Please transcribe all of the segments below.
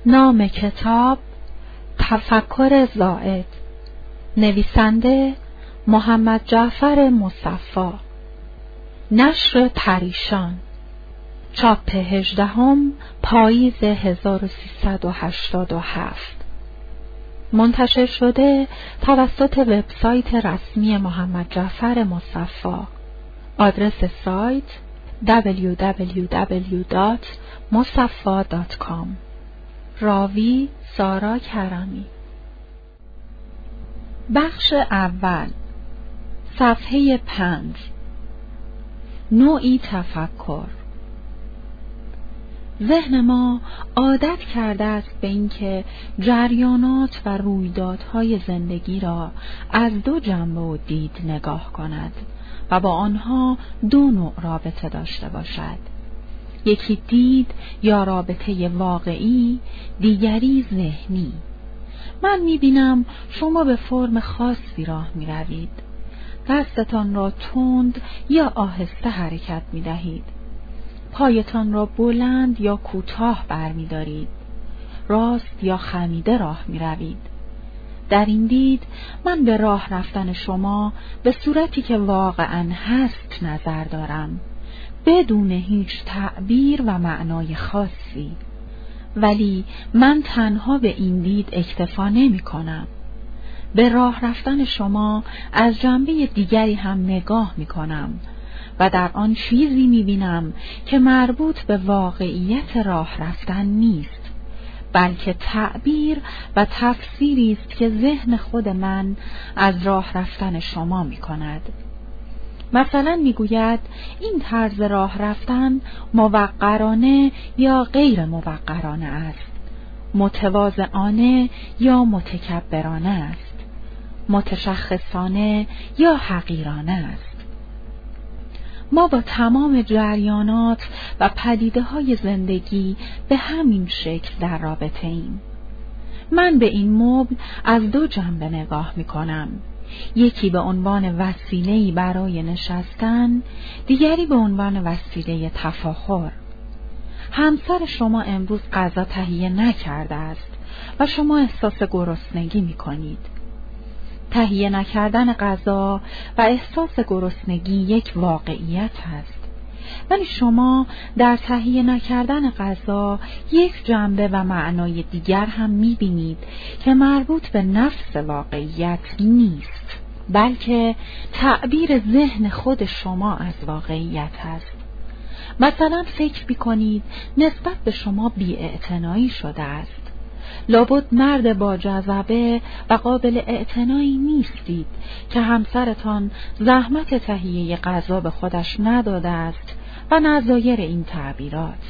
نام کتاب تفکر زائد، نویسنده محمد جعفر مصفی، نشر پریشان، چاپ 18 پاییز 1387، منتشر شده توسط وبسایت رسمی محمد جعفر مصفی. آدرس سایت www.musaffa.com. راوی سارا کرمی. بخش اول، صفحه 5. نوعی تفکر. ذهن ما عادت کرده است به اینکه جریانات و رویدادهای زندگی را از دو جنبه و دید نگاه کند و با آنها دو نوع رابطه داشته باشد. یکی دید یا رابطه واقعی، دیگری ذهنی. من می‌بینم شما به فرم خاصی راه می‌روید. دستتان را تند یا آهسته حرکت می‌دهید. پایتان را بلند یا کوتاه برمی‌دارید. راست یا خمیده راه می‌روید. در این دید من به راه رفتن شما به صورتی که واقعاً هست نظر دارم، بدون هیچ تعبیر و معنای خاصی. ولی من تنها به این دید اکتفا نمی کنم. به راه رفتن شما از جنبه دیگری هم نگاه می کنم و در آن چیزی می بینم که مربوط به واقعیت راه رفتن نیست، بلکه تعبیر و تفسیری است که ذهن خود من از راه رفتن شما می کند. مثلا میگوید این طرز راه رفتن موقرانه یا غیر موقرانه است، متواضعانه یا متکبرانه است، متشخصانه یا حقیرانه است. ما با تمام جریانات و پدیده‌های زندگی به همین شکل در رابطه ایم. من به این مبل از دو جنبه نگاه می‌کنم. یکی به عنوان وسیله‌ای برای نشستن، دیگری به عنوان وسیله تفاخر. همسر شما امروز غذا تهیه نکرده است و شما احساس گرسنگی می‌کنید. تهیه نکردن غذا و احساس گرسنگی یک واقعیت است، ولی شما در تهیه نکردن غذا یک جنبه و معنای دیگر هم می‌بینید که مربوط به نفس واقعیت نیست، بلکه تعبیر ذهن خود شما از واقعیت است. مثلا فکر می‌کنید نسبت به شما بی‌اعتنایی شده است. لابد مرد با جذبه و قابل اعتنایی نیستید که همسرتان زحمت تهیه غذا به خودش نداده است و نظایر این تعبیرات.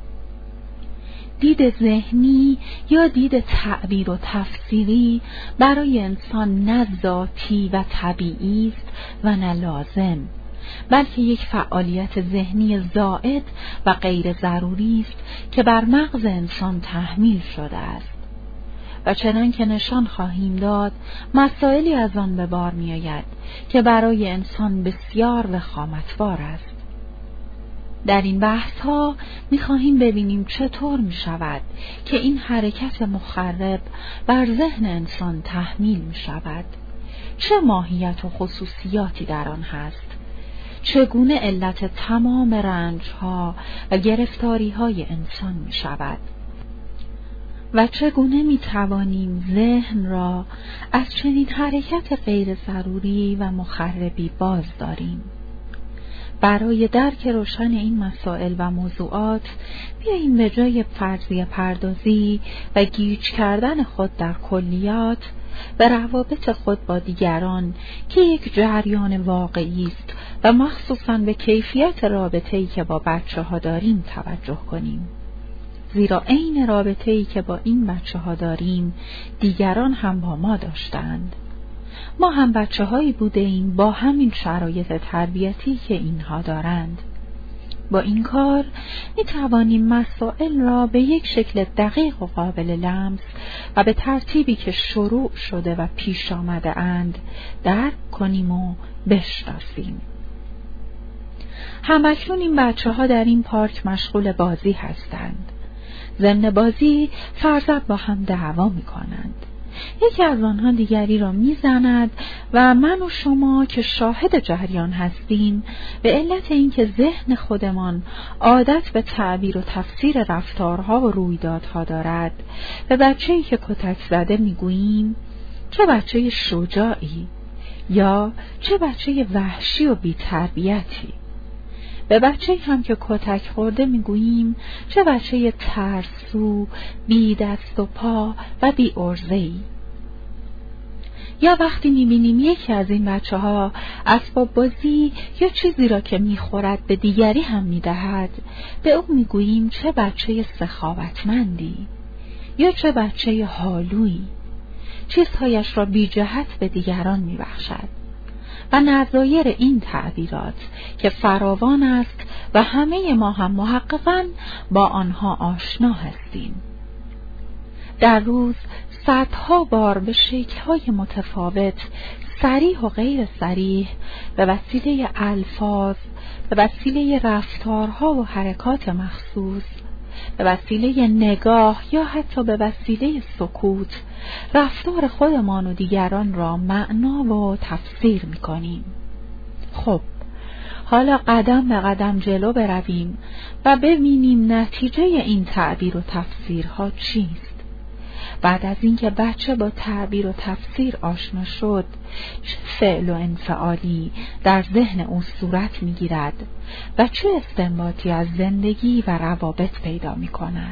دید ذهنی یا دید تعبیر و تفسیری برای انسان نه ذاتی و طبیعی است و نه لازم، بلکه یک فعالیت ذهنی زائد و غیر ضروری است که بر مغز انسان تحمیل شده است. و چنان که نشان خواهیم داد، مسائلی از آن به بار می آید که برای انسان بسیار وخامتبار است. در این بحث ها می خواهیم ببینیم چطور می شود که این حرکت مخرب بر ذهن انسان تحمیل می شود، چه ماهیت و خصوصیاتی در آن هست، چگونه علت تمام رنج ها و گرفتاری های انسان می شود و چگونه می توانیم ذهن را از چنین حرکت غیر ضروری و مخربی باز داریم. برای درک روشن این مسائل و موضوعات بیاییم به جای فرضیه پردازی و گیج کردن خود در کلیات به روابط خود با دیگران که یک جریان واقعی است و مخصوصاً به کیفیت رابطه‌ای که با بچه‌ها داریم توجه کنیم. زیرا عین رابطه‌ای که با این بچه‌ها داریم دیگران هم با ما داشتند. ما هم بچه‌هایی بوده ایم با همین شرایط تربیتی که اینها دارند. با این کار می توانیم مسائل را به یک شکل دقیق و قابل لمس و به ترتیبی که شروع شده و پیش آمده اند درک کنیم و بشناسیم. همکنون این بچه‌ها در این پارک مشغول بازی هستند. ضمن بازی فرضاً با هم دعوا می‌کنند. یکی از آنها دیگری را میزند و من و شما که شاهد جریان هستیم به علت اینکه ذهن خودمان عادت به تعبیر و تفسیر رفتارها و رویدادها دارد، به بچه‌ای که کتک زده میگوییم چه بچه شجاعی، یا چه بچه وحشی و بی‌تربیتی. به بچه هم که کتک خورده میگوییم چه بچه ترسو، بی دست و پا و بی عرضه‌ای. یا وقتی میبینیم یکی از این بچه ها اسباب بازی یا چیزی را که میخورد به دیگری هم میدهد، به او میگوییم چه بچه سخاوتمندی یا چه بچه حالویی. چیزهایش را بی جهت به دیگران میبخشد و نظایر این تعبیرات که فراوان است و همه ما هم محققاً با آنها آشنا هستیم. در روز صدها بار به شکل‌های متفاوت، صریح و غیر صریح، به وسیله الفاظ، به وسیله رفتارها و حرکات مخصوص، به وسیله نگاه یا حتی به وسیله سکوت، رفتار خودمان و دیگران را معنا و تفسیر می‌کنیم. خب، حالا قدم به قدم جلو برویم و ببینیم نتیجه این تعبیر و تفسیرها چیست. بعد از اینکه بچه با تعبیر و تفسیر آشنا شد، چه فعل و انفعالی در ذهن او صورت می‌گیرد و چه استنباطی از زندگی و روابط پیدا می‌کند.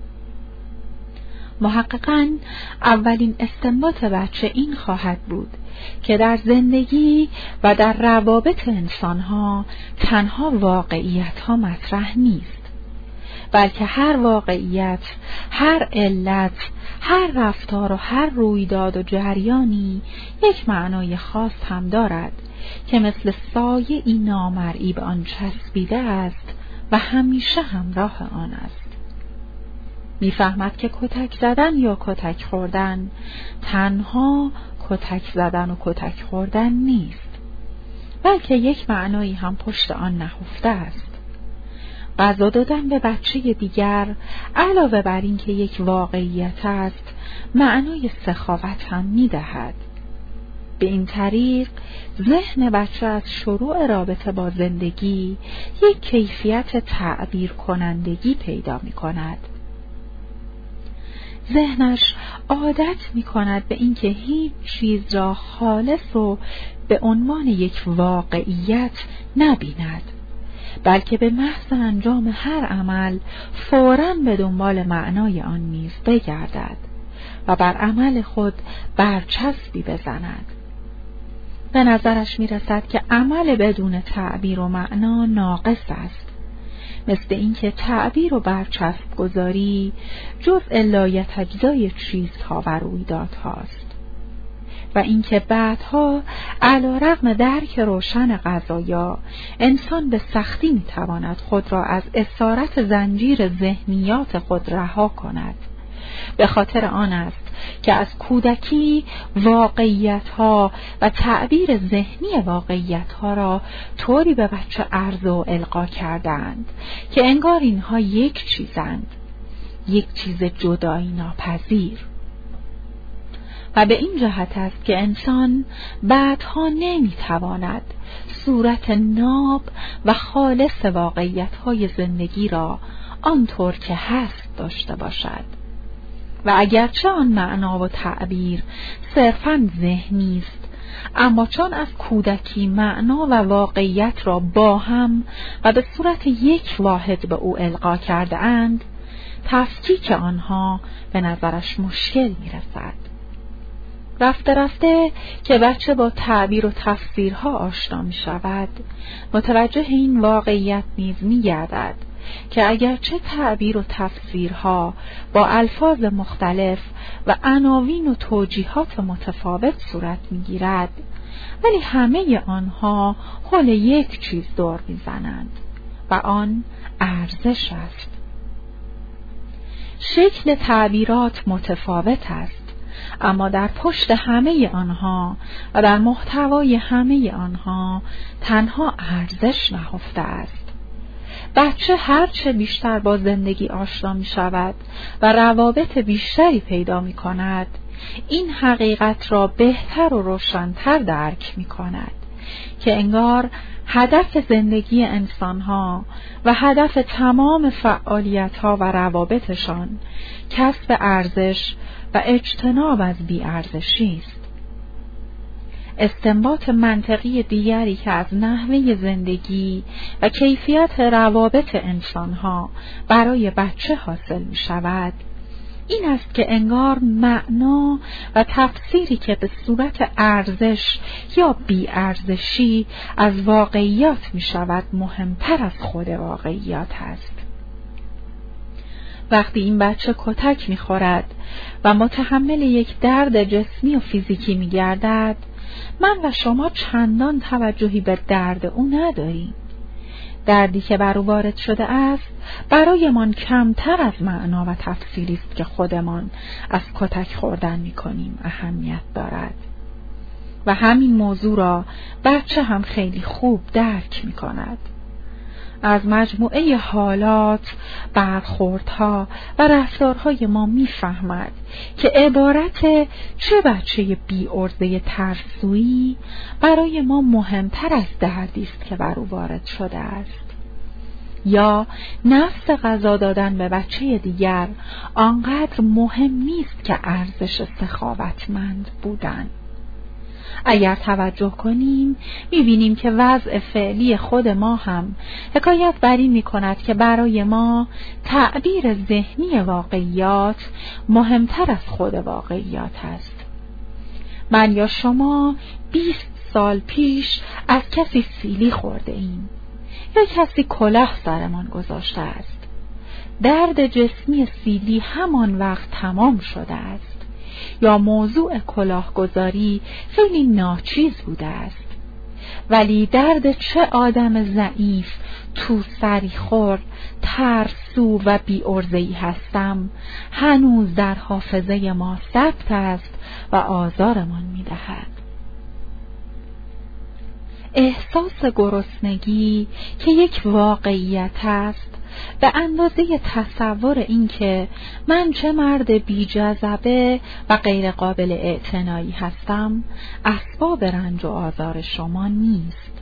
محققاً اولین استنباط بچه این خواهد بود که در زندگی و در روابط انسان‌ها تنها واقعیت‌ها مطرح نیست، بلکه هر واقعیت، هر علت، هر رفتار و هر رویداد و جریانی یک معنای خاص هم دارد که مثل سایه‌ای نامرئی به آن چسبیده است و همیشه همراه آن است. می‌فهمد که کتک زدن یا کتک خوردن تنها کتک زدن و کتک خوردن نیست، بلکه یک معنایی هم پشت آن نهفته است. غذا دادن به بچه دیگر علاوه بر این که یک واقعیت است، معنای سخاوت هم می‌دهد. به این طریق ذهن بچه از شروع رابطه با زندگی یک کیفیت تعبیر کنندگی پیدا می‌کند. ذهنش عادت می‌کند به اینکه هیچ چیز را خالص و به عنوان یک واقعیت نبیند، بلکه به محض انجام هر عمل فوراً به دنبال معنای آن نیز بگردد و بر عمل خود برچسبی بزند. به نظرش می‌رسد که عمل بدون تعبیر و معنا ناقص است، مثل اینکه تعبیر و برچسب گذاری جزء لایتجزای چیزها و رویدادهاست و اینکه بعدها علی‌رغم درک روشن قضایا انسان به سختی میتواند خود را از اسارت زنجیر ذهنیات خود رها کند. به خاطر آن است که از کودکی واقعیت‌ها و تعبیر ذهنی واقعیت‌ها را طوری به بچه عرضه و القا کردند که انگار اینها یک چیزند، یک چیز جدایی ناپذیر. و به این جهت است که انسان بعدها نمیتواند صورت ناب و خالص واقعیت‌های زندگی را آنطور که هست داشته باشد و اگرچه آن معنا و تعبیر صرفاً ذهنی است، اما چون از کودکی معنا و واقعیت را با هم و به صورت یک واحد به او القا کرده اند، تفکیک آنها به نظرش مشکل می‌رسد. رفته رفته که بچه با تعبیر و تفسیرها آشنا می شود، متوجه این واقعیت نیز می گردد که اگرچه تعبیر و تفسیرها با الفاظ مختلف و عناوین و توجیهات متفاوت صورت می گیرد، ولی همه آنها حول یک چیز دور می زنند و آن ارزش است. شکل تعبیرات متفاوت است، اما در پشت همه آنها و در محتوای همه آنها تنها ارزش نهفته است. بچه هرچه بیشتر با زندگی آشنا می شود و روابط بیشتری پیدا می کند، این حقیقت را بهتر و روشن‌تر درک می کند که انگار هدف زندگی انسانها و هدف تمام فعالیت‌ها و روابطشان کسب ارزش و اجتناب از بی‌ارزشی است. استنباط منطقی دیگری که از نحوه زندگی و کیفیت روابط انسانها برای بچه حاصل می شود این است که انگار معنا و تفسیری که به صورت ارزش یا بی‌ارزشی از واقعیات می شود مهمتر از خود واقعیات است. وقتی این بچه کتک می خورد و متحمل یک درد جسمی و فیزیکی می گردد، من و شما چندان توجهی به درد او نداریم. دردی که بر او وارد شده است برایمان کمتر از معنا و تفسیری است که خودمان از کتک خوردن می‌کنیم اهمیت دارد. و همین موضوع را بچه هم خیلی خوب درک می‌کند. از مجموعه حالات، برخوردها و رفتارهای ما میفهمد که عبارت چه بچه بی‌عرضه ترسویی برای ما مهمتر از دردی است که بر او وارد شده است، یا نفس غذا دادن به بچه دیگر آنقدر مهم نیست که ارزش سخاوتمند بودن. اگر توجه کنیم می‌بینیم که وضع فعلی خود ما هم حکایت بر این می‌کند که برای ما تعبیر ذهنی واقعیات مهمتر از خود واقعیات است. من یا شما 20 سال پیش از کسی سیلی خورده ایم یا کسی کلاه سرمان گذاشته است. درد جسمی سیلی همان وقت تمام شده است یا موضوع کلاهگذاری خیلی ناچیز بوده است، ولی درد چه آدم ضعیف، تو سری خورد، ترسو و بی‌عرضه‌ای هستم هنوز در حافظه ما ثبت است و آزارمان می‌دهد. احساس گرسنگی که یک واقعیت است به اندازه تصور این که من چه مرد بی جذبه و غیر قابل اعتنایی هستم اسباب رنج و آزار شما نیست.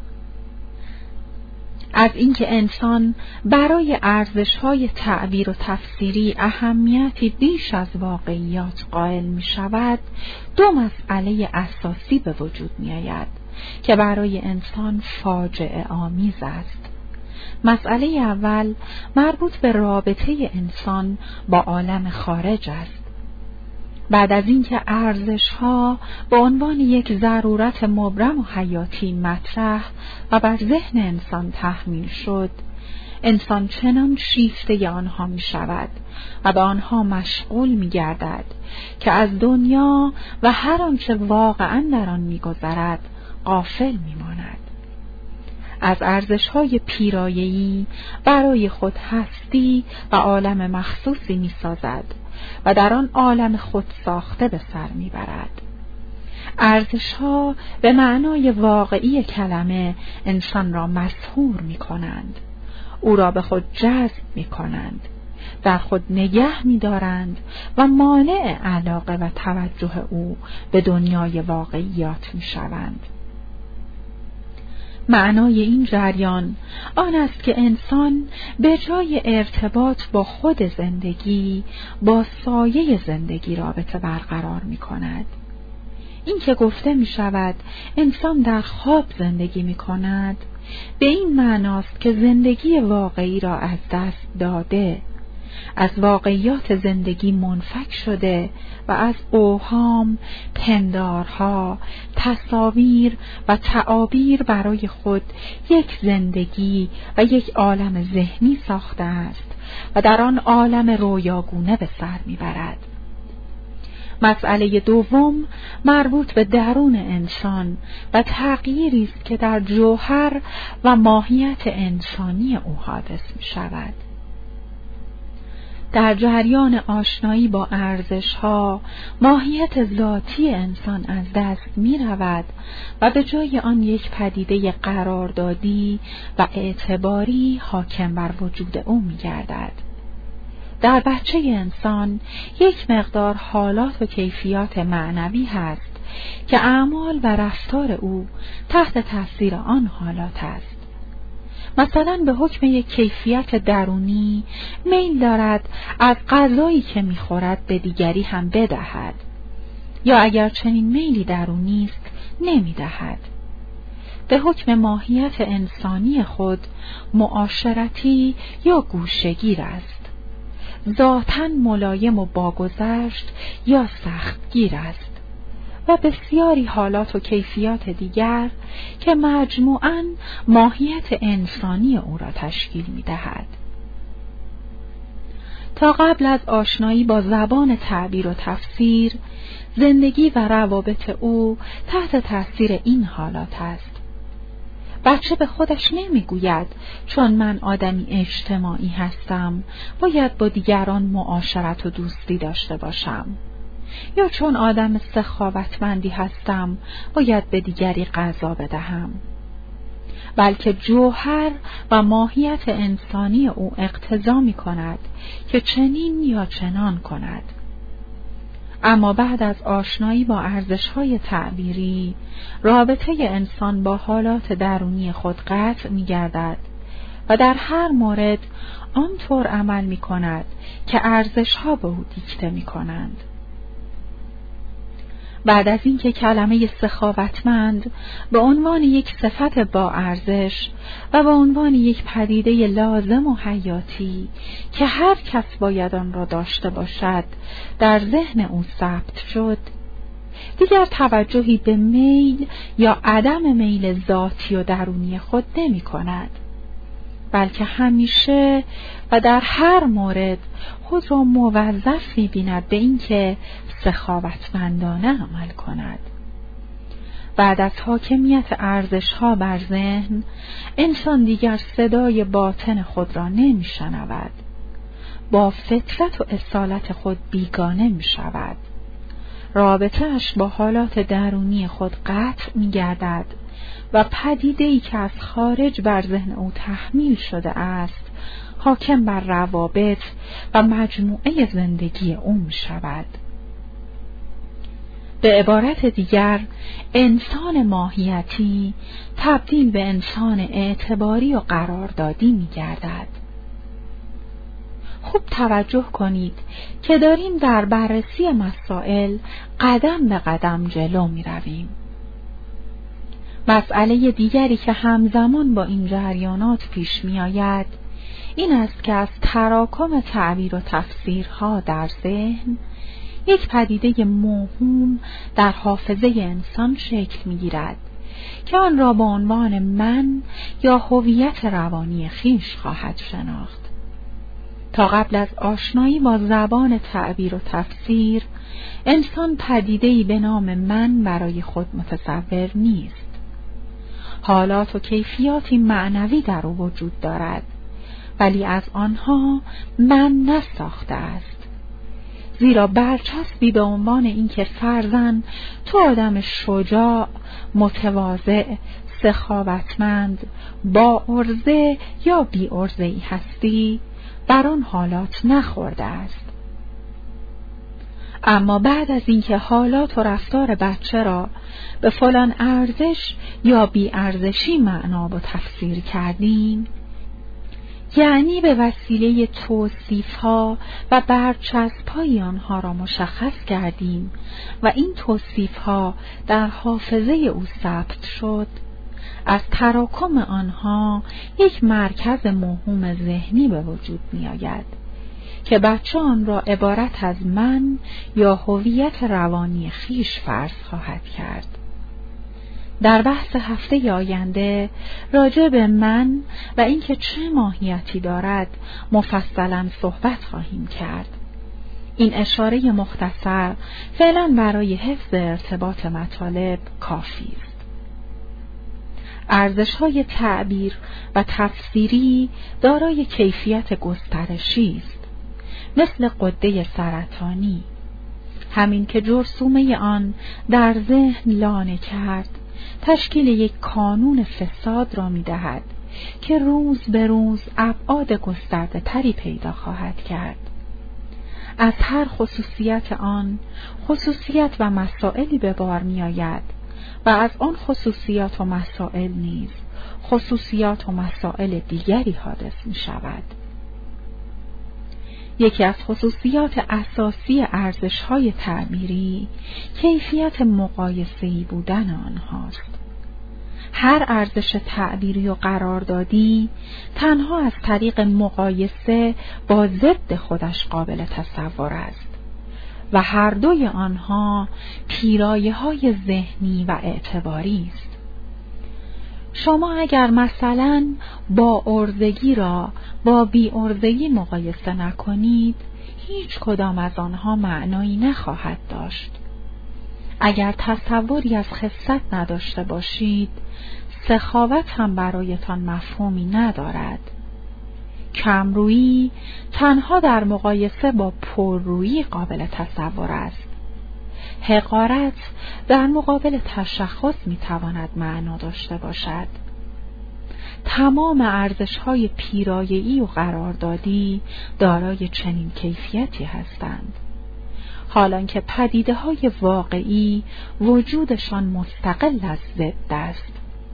از اینکه انسان برای ارزش‌های تعبیر و تفسیری اهمیتی بیش از واقعیات قائل می شود، دو مسئله اساسی به وجود می آید که برای انسان فاجعه آمیز است. مسئله اول مربوط به رابطه انسان با عالم خارج است. بعد از اینکه ارزش‌ها به عنوان یک ضرورت مبرم و حیاتی مطرح و بر ذهن انسان تحمیل شد، انسان چنان شیفته آنها می شود و به آنها مشغول می گردد که از دنیا و هر آنچه واقعاً در آن می گذرد غافل می ماند. از ارزش‌های پیرایه‌ای برای خود هستی و عالم مخصوصی می‌سازد و در آن عالم خود ساخته به سر می‌برد. ارزش‌ها به معنای واقعی کلمه انسان را مسحور می‌کنند، او را به خود جذب می‌کنند، در خود نگه می‌دارند و مانع علاقه و توجه او به دنیای واقعیات می‌شوند. معنای این جریان آن است که انسان به جای ارتباط با خود زندگی با سایه زندگی رابطه برقرار می کند. این که گفته می شود انسان در خواب زندگی می کند به این معناست که زندگی واقعی را از دست داده، از واقعیات زندگی منفک شده و از اوهام، پندارها، تصاویر و تعابیر برای خود یک زندگی و یک عالم ذهنی ساخته است و در آن عالم رویاگونه به سر میبرد. مسئله دوم مربوط به درون انسان و تغییری است که در جوهر و ماهیت انسانی او حادث می شود. در جریان آشنایی با ارزش‌ها، ماهیت ذاتی انسان از دست می‌رود و به جای آن یک پدیده قراردادی و اعتباری حاکم بر وجود او می‌گردد. در بچه انسان یک مقدار حالات و کیفیات معنوی هست که اعمال و رفتار او تحت تاثیر آن حالات است. مثلا به حکم یک کیفیت درونی میل دارد از غذایی که میخورد به دیگری هم بدهد، یا اگر چنین میلی درونی است نمیدهد. به حکم ماهیت انسانی خود معاشرتی یا گوشه‌گیر است، ذاتاً ملایم و باگذشت یا سختگیر است و بسیاری حالات و کیفیات دیگر که مجموعاً ماهیت انسانی او را تشکیل می‌دهد. تا قبل از آشنایی با زبان تعبیر و تفسیر، زندگی و روابط او تحت تاثیر این حالات است. بچه به خودش نمیگوید چون من آدمی اجتماعی هستم باید با دیگران معاشرت و دوستی داشته باشم، یا چون آدم سخاوتمندی هستم باید به دیگری غذا بدهم، بلکه جوهر و ماهیت انسانی او اقتضا می کند که چنین یا چنان کند. اما بعد از آشنایی با ارزش‌های تعبیری، رابطه انسان با حالات درونی خود قطع می‌گردد و در هر مورد آنطور عمل می‌کند که ارزش‌ها به او دیکته می‌کنند. بعد از اینکه کلمه سخاوتمند به عنوان یک صفت با ارزش و به عنوان یک پدیده لازم و حیاتی که هر کس باید آن را داشته باشد در ذهن او ثبت شد، دیگر توجهی به میل یا عدم میل ذاتی و درونی خود نمی کند، بلکه همیشه و در هر مورد خود را موظف می بیند به اینکه سخاوتمندانه عمل کند. بعد از حاکمیت ارزش‌ها بر ذهن، انسان دیگر صدای باطن خود را نمی شنود، با فطرت و اصالت خود بیگانه می شود. رابطه‌اش با حالات درونی خود قطع می گردد و پدیده‌ای که از خارج بر ذهن او تحمیل شده است حاکم بر روابط و مجموعه زندگی او می شود. به عبارت دیگر، انسان ماهیتی تبدیل به انسان اعتباری و قراردادی می گردد. خوب توجه کنید که داریم در بررسی مسائل قدم به قدم جلو می رویم. مسئله دیگری که همزمان با این جریانات پیش می آید این است که از تراکم تعبیر و تفسیرها در ذهن یک پدیده موهوم در حافظه انسان شکل می گیرد که آن را با عنوان من یا هویت روانی خویش خواهد شناخت. تا قبل از آشنایی با زبان تعبیر و تفسیر، انسان پدیده‌ای به نام من برای خود متصور نیست. حالات و کیفیاتی معنوی در او وجود دارد، ولی از آنها من نساخته است. زیرا برچسبی به عنوان اینکه فرضاً تو آدم شجاع، متواضع، سخاوتمند، با عرضه یا بی عرضه‌ای هستی بر آن حالات نخورده است. اما بعد از اینکه حالات و رفتار بچه را به فلان ارزش یا بی ارزشی معنا و تفسیر کردیم، یعنی به وسیله توصیف‌ها و برچسب‌های آنها را مشخص کردیم و این توصیف‌ها در حافظه او ثبت شد، از تراکم آنها یک مرکز موهوم ذهنی به وجود می آید که بچه آن را عبارت از من یا هویت روانی خویش فرض خواهد کرد. در بحث هفته آینده راجع به من و اینکه چه ماهیتی دارد مفصلاً صحبت خواهیم کرد. این اشاره مختصر فعلاً برای حفظ ارتباط مطالب کافی است. ارزش‌های تعبیر و تفسیری دارای کیفیت گسترشی است، مثل غده سرطانی. همین که جرثومه آن در ذهن لانه کرد، تشکیل یک کانون فساد را می‌دهد که روز به روز ابعاد گسترده تری پیدا خواهد کرد. از هر خصوصیت آن خصوصیت و مسائلی به بار می آید و از آن خصوصیات و مسائل نیز خصوصیات و مسائل دیگری حادث می شود. یکی از خصوصیات اساسی ارزش‌های تعبیری کیفیت مقایسه‌ای بودن آنهاست. هر ارزش تعبیری و قراردادی تنها از طریق مقایسه با ضد خودش قابل تصور است و هر دوی آنها پیرایه‌های ذهنی و اعتباری است. شما اگر مثلا با عرضگی را با بی عرضگی مقایسه نکنید، هیچ کدام از آنها معنایی نخواهد داشت. اگر تصوری از خست نداشته باشید، سخاوت هم برایتان مفهومی ندارد. کمرویی تنها در مقایسه با پررویی قابل تصور است. حقارت در مقابل تشخص میتواند معنا داشته باشد. تمام ارزش‌های پیرایه‌ای و قراردادی دارای چنین کیفیتی هستند، حالانکه پدیده‌های واقعی وجودشان مستقل از ضد است.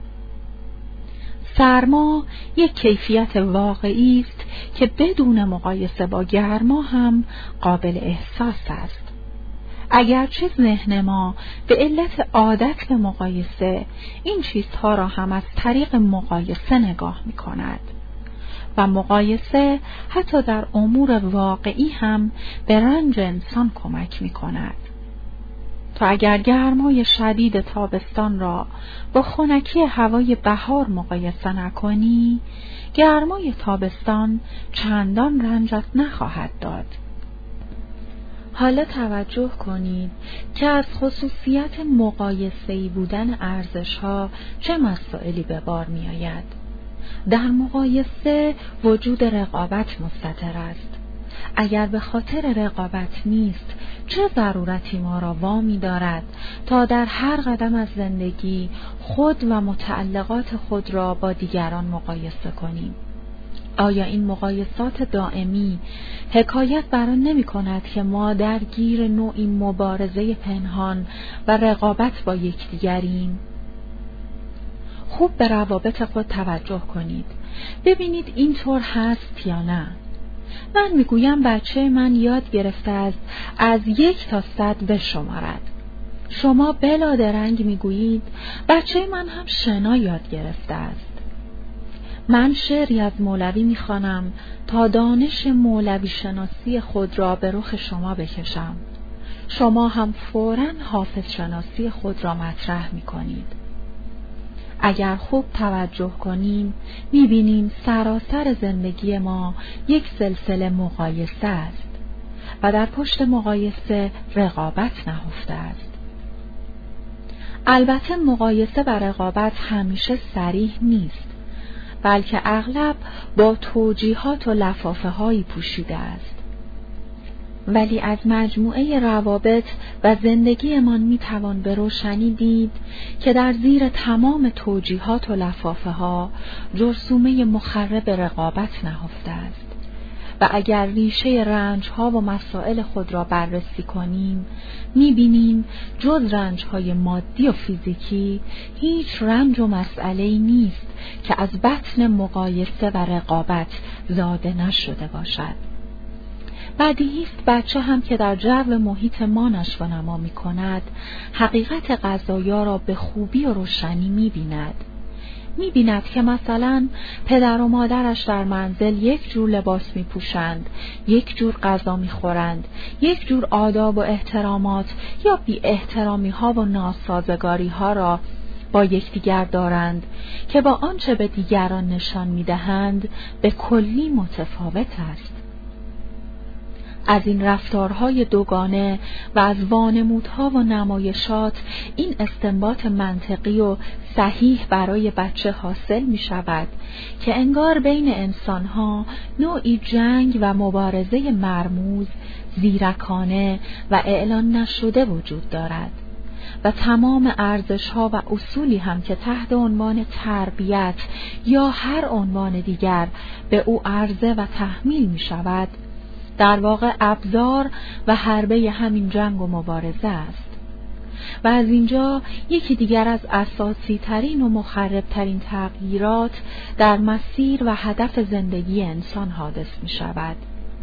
سرما یک کیفیت واقعی است که بدون مقایسه با گرما هم قابل احساس است. اگرچه ذهن ما به علت عادت به مقایسه این چیزها را هم از طریق مقایسه نگاه می کند و مقایسه حتی در امور واقعی هم به رنج انسان کمک می کند. تا اگر گرمای شدید تابستان را با خنکی هوای بهار مقایسه نکنی، گرمای تابستان چندان رنجت نخواهد داد. حالا توجه کنید که از خصوصیت مقایسه‌ای بودن ارزش‌ها چه مسائلی به بار می آید. در مقایسه وجود رقابت مستتر است. اگر به خاطر رقابت نیست، چه ضرورتی ما را وامی دارد تا در هر قدم از زندگی خود و متعلقات خود را با دیگران مقایسه کنیم؟ آیا این مقایسات دائمی حکایت بر آن نمی کند که ما درگیر نوعی مبارزه پنهان و رقابت با یکدیگریم؟ خوب به روابط خود توجه کنید. ببینید اینطور هست یا نه. من میگویم بچه من یاد گرفته است از 1 تا 100 بشمارد. شما بلا درنگ میگویید بچه من هم شنا یاد گرفته است. من شعری از مولوی میخوانم تا دانش مولوی شناسی خود را به رخ شما بکشم. شما هم فوراً حافظ شناسی خود را مطرح میکنید. اگر خوب توجه کنیم میبینیم سراسر زندگی ما یک سلسله مقایسه است و در پشت مقایسه رقابت نهفته است. البته مقایسه و رقابت همیشه صریح نیست، بلکه اغلب با توجیهات و لفافه هایی پوشیده است. ولی از مجموعه روابط و زندگیمان میتوان به روشنی دید که در زیر تمام توجیهات و لفافه ها جرثومه مخرب رقابت نهفته است و اگر ریشه رنج ها و مسائل خود را بررسی کنیم میبینیم جز رنج های مادی و فیزیکی هیچ رنج و مسئله‌ای نیست که از بطن مقایسه و رقابت زاده نشده باشد. بدیهی است بچه هم که در جو محیط ما نشو و نما می کند حقیقت قضایا را به خوبی و روشنی می بیند که مثلا پدر و مادرش در منزل یک جور لباس می پوشند، یک جور غذا می خورند، یک جور آداب و احترامات یا بی احترامی ها و ناسازگاری ها را با یکدیگر دارند که با آنچه به دیگران نشان می دهند به کلی متفاوت است. از این رفتارهای دوگانه و از وانمودها و نمایشات این استنباط منطقی و صحیح برای بچه حاصل می شود که انگار بین انسانها نوعی جنگ و مبارزه مرموز، زیرکانه و اعلان نشده وجود دارد و تمام ارزش‌ها و اصولی هم که تحت عنوان تربیت یا هر عنوان دیگر به او عرضه و تحمیل می شود، در واقع ابزار و حربه همین جنگ و مبارزه است. و از اینجا یکی دیگر از اساسی ترین و مخرب ترین تغییرات در مسیر و هدف زندگی انسان حادث می شود.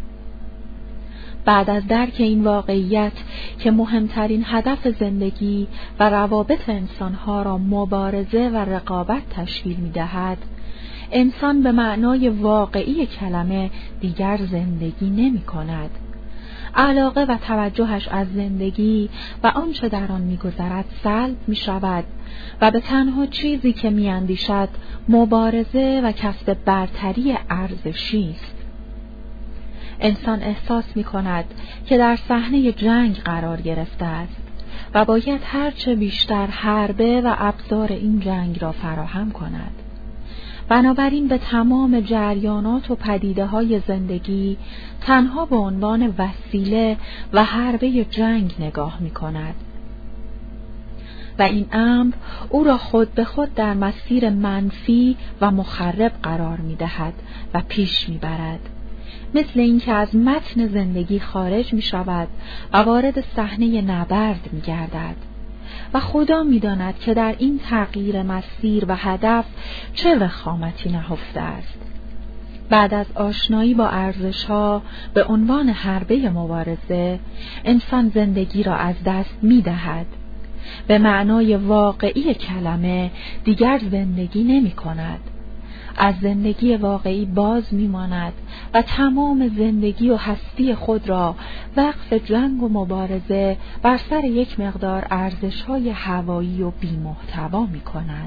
بعد از درک این واقعیت که مهمترین هدف زندگی و روابط انسانها را مبارزه و رقابت تشکیل می دهد، انسان به معنای واقعی کلمه دیگر زندگی نمی کند. علاقه و توجهش از زندگی و آنچه در آن می‌گذرد سلب می‌شود و به تنها چیزی که می‌اندیشد مبارزه و کسب برتری ارزشی است. انسان احساس می‌کند که در صحنه جنگ قرار گرفته است و باید هرچه بیشتر حربه و ابزار این جنگ را فراهم کند. بنابراین به تمام جریانات و پدیده‌های زندگی تنها به عنوان وسیله و حربه جنگ نگاه می‌کند و این امر او را خود به خود در مسیر منفی و مخرب قرار می‌دهد و پیش می‌برد، مثل اینکه از متن زندگی خارج می‌شود و وارد صحنه نبرد می‌گردد. و خدا می‌داند که در این تغییر مسیر و هدف چه وخامتی نهفته است. بعد از آشنایی با ارزش‌ها به عنوان حربه مبارزه، انسان زندگی را از دست می‌دهد. به معنای واقعی کلمه دیگر زندگی نمی‌کند. از زندگی واقعی باز می‌ماند و تمام زندگی و هستی خود را وقف جنگ و مبارزه بر سر یک مقدار ارزش‌های هوایی و بی‌محتوا می‌کند.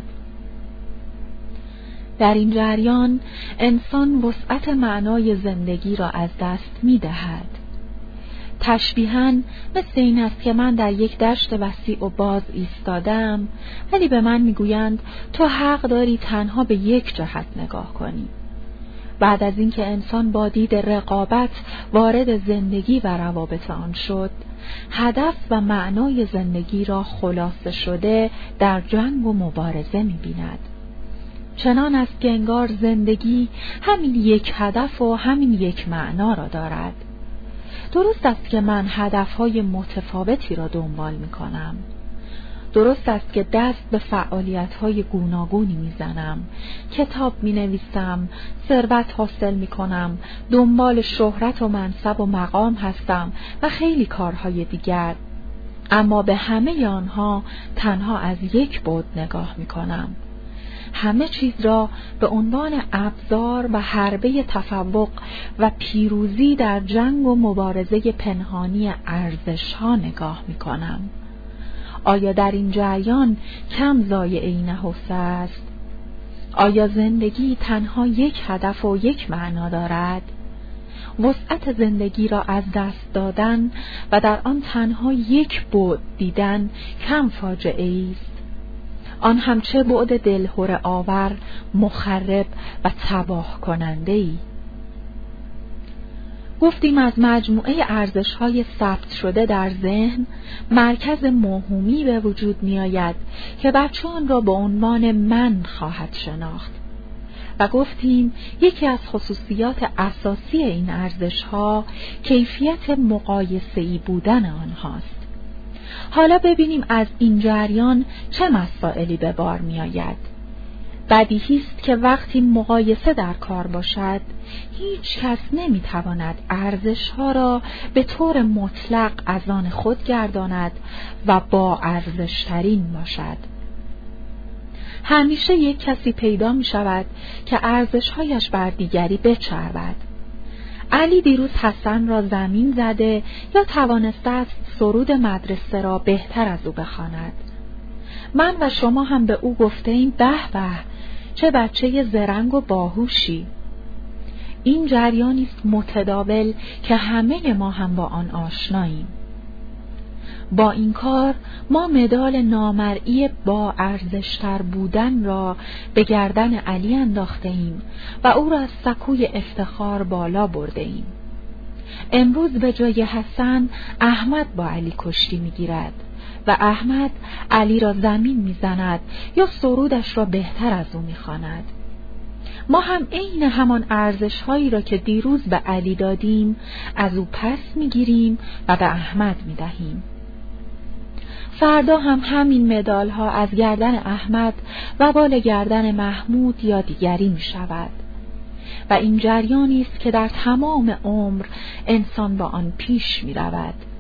در این جریان انسان وسعت معنای زندگی را از دست می‌دهد. تشبیهاً مثل این است که من در یک دشت وسیع و باز ایستادم، ولی به من میگویند تو حق داری تنها به یک جهت نگاه کنی. بعد از اینکه انسان با دید رقابت وارد زندگی و روابط آن شد، هدف و معنای زندگی را خلاصه شده در جنگ و مبارزه می‌بیند. چنان است که انگار زندگی همین یک هدف و همین یک معنا را دارد. درست است که من هدفهای متفاوتی را دنبال می‌کنم. درست است که دست به فعالیت‌های گوناگونی می‌زنم، کتاب می‌نویسم، ثروت حاصل می‌کنم، دنبال شهرت و منصب و مقام هستم و خیلی کارهای دیگر. اما به همه آنها تنها از یک بعد نگاه می‌کنم. همه چیز را به عنوان ابزار و حربه تفوق و پیروزی در جنگ و مبارزه پنهانی ارزش‌ها نگاه می‌کنم. آیا در این جریان کم ضایعه‌ای نهفته است؟ آیا زندگی تنها یک هدف و یک معنا دارد؟ وسعت زندگی را از دست دادن و در آن تنها یک بعد دیدن کم فاجعه‌ای است. آن هم چه بعد دلهره آور، مخرب و تباه کننده‌ای. گفتیم از مجموعه ارزش‌های ثبت شده در ذهن مرکز موهومی به وجود می‌آید که بچه آن را به عنوان من خواهد شناخت. و گفتیم یکی از خصوصیات اساسی این ارزش‌ها کیفیت مقایسه‌ای بودن آنهاست. حالا ببینیم از این جریان چه مسائلی به بار می آید. بدیهی است که وقتی مقایسه در کار باشد، هیچ کس نمی تواند ارزش‌ها را به طور مطلق از آن خود گرداند و با ارزش‌ترین باشد. همیشه یک کسی پیدا می شود که ارزش‌هایش بر دیگری بچربد. علی دیروز حسن را زمین زده یا توانسته است سرود مدرسه را بهتر از او بخواند. من و شما هم به او گفته ایم به به چه بچه زرنگ و باهوشی. این جریانی است متداول که همه ما هم با آن آشناییم. با این کار ما مدال نامرئی با ارزشتر بودن را به گردن علی انداخته ایم و او را از سکوی افتخار بالا برده ایم. امروز به جای حسن احمد با علی کشتی میگیرد و احمد علی را زمین میزند یا سرودش را بهتر از او میخواند. ما هم عین همان ارزش هایی را که دیروز به علی دادیم از او پس میگیریم و به احمد میدهیم. فردا هم همین مدال ها از گردن احمد و بال گردن محمود یا دیگری می شود و این جریانی است که در تمام عمر انسان با آن پیش می رود